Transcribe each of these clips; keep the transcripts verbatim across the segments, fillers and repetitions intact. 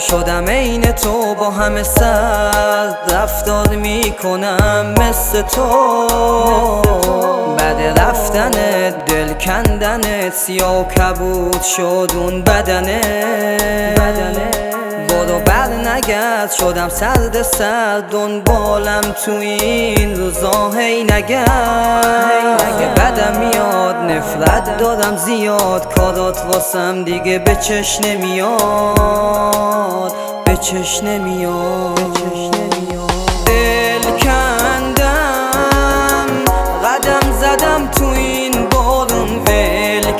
شدم عین تو، با همه سر رفتار میکنم مثل تو. بعد رفتنت دل کندنت سیاه و کبود شد اون بدنت. برو بر نگرد شدم سرد سرد، دنبالم تو این روزا هی نگرد. اگه بدم میاد نفرت دارم زیاد، کارات واسم دیگه به چش نمیاد، به چش نمیاد. دل کندم قدم زدم تو این بارون، ول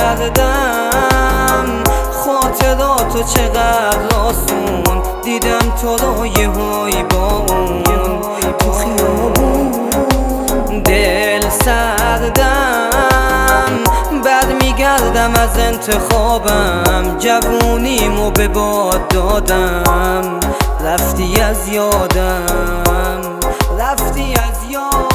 کردم خاطراتو چقدر آسون، دیدم تو رو یهویی با اون تو خیابون. دل سردم برمیگردم از انتخابم، جوونیمو به باد دادم، رفتی از یادم، رفتی از یادم.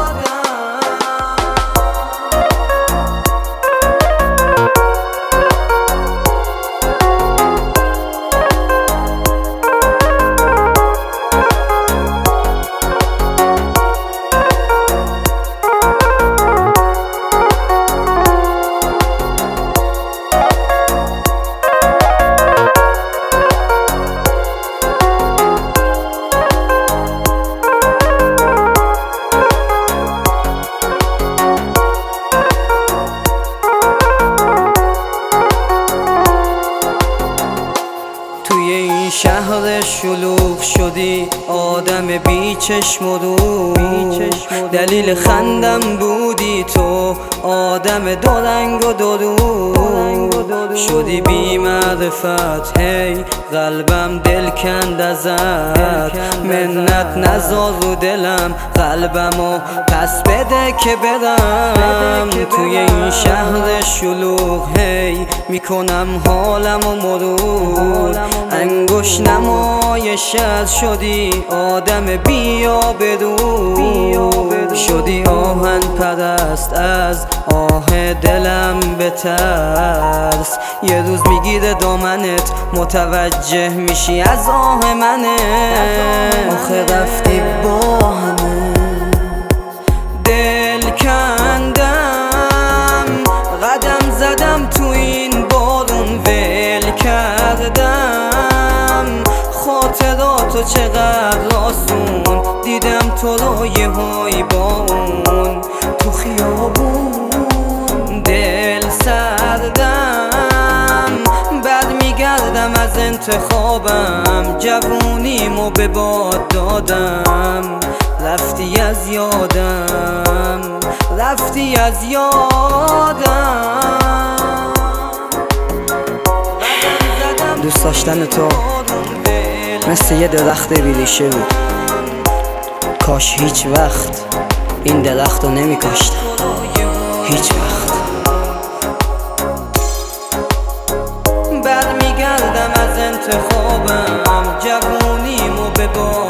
توی این شهر شلوغ شدی آدم بی چشم و رو، دلیل خندم بودی تو آدم دو رنگ و دو رو. شدی بی معرفت هی قلبم دل کند ازت، منت نذار رو دلم قلبمو پس بده که برم. توی این شهر شلوغ هی میکنم حالم و مرور، انگوش نمایشت شدی آدم بی آبرو. شدی آهن پرست از آه دلم بترس، یه روز میگیره دامنت متوجه میشی از آه منه. آخه رفتی با همه دل کندم، قدم زدم تو این بارون، ول کردم خاطراتو چقدر آسون، دیدم تو رو یهویی با اون تو خیابون. دل سردم برمیگردم از انتخابم، جوونیمو به باد دادم، رفتی از یادم، رفتی از یادم. دوست داشتن تو مثل یه درخت بیریشه بود، کاش هیچ وقت این درخت رو نمی کاشتم، هیچ وقت. برمیگردم از انتخابم، جوونیمو به باد